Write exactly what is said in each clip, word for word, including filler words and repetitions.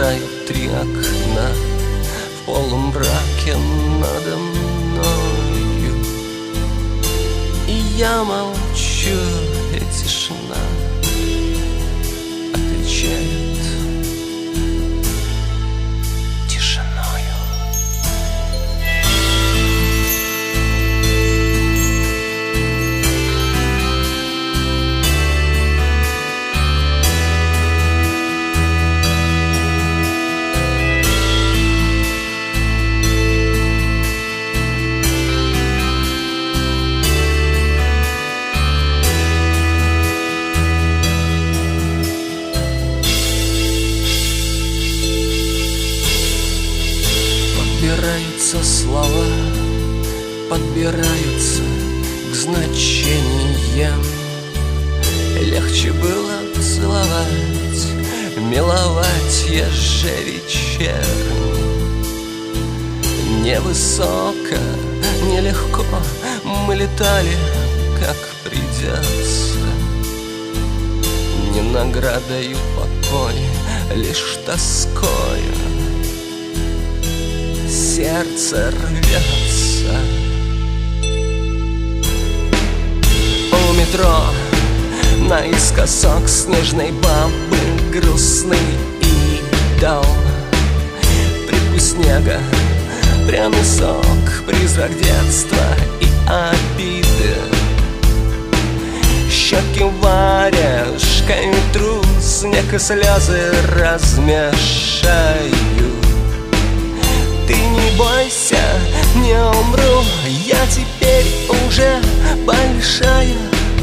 Подгорают три окна в полумраке надо мною, и я молчу, и тишина отвечает тишиною. Подбираются слова, подбираются к значениям. Легче было целовать, миловать ежевечерне. Невысоко, нелегко мы летали, как придется. Не наградою покой, лишь тоскою сердце рвется. У метро наискосок снежной бабы грустный идол. Привкус снега, пряный сок, призрак детства и обиды. Щеки варежкой тру, снег и слезы размешаю. Ты не бойся, не умру, я теперь уже большая.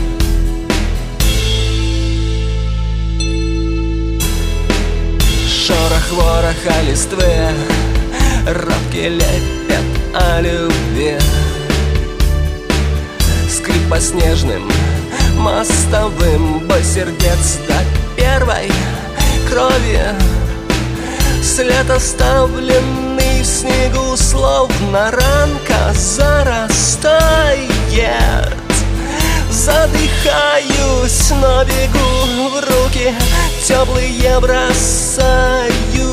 Шорох вороха листвы, робкий лепет о любви. Скрип по снежным мостовым, бой сердец до первой крови. След, оставленный в снегу, словно ранка зарастает. Задыхаюсь, но бегу, в руки теплые бросаюсь.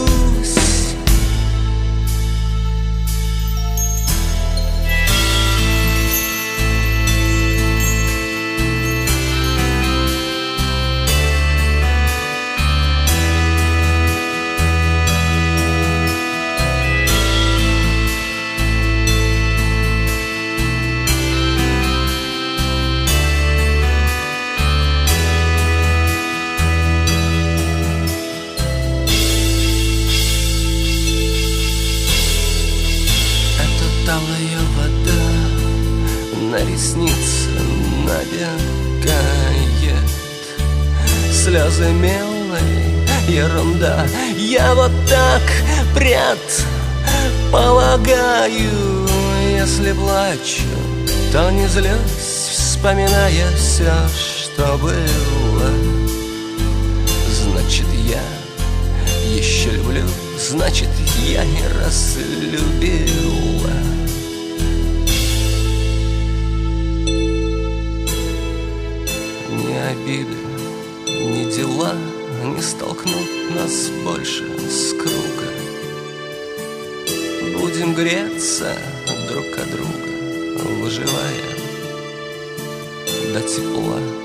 Талая вода на ресницы набегает. Слезы милые, ерунда. Я вот так предполагаю. Если плачу, то не злюсь, вспоминая все, что было. Значит, я еще люблю, значит, я не разлюбила. Ни обиды, ни дела не столкнут нас больше с круга. Будем греться друг от друга, выживая до тепла.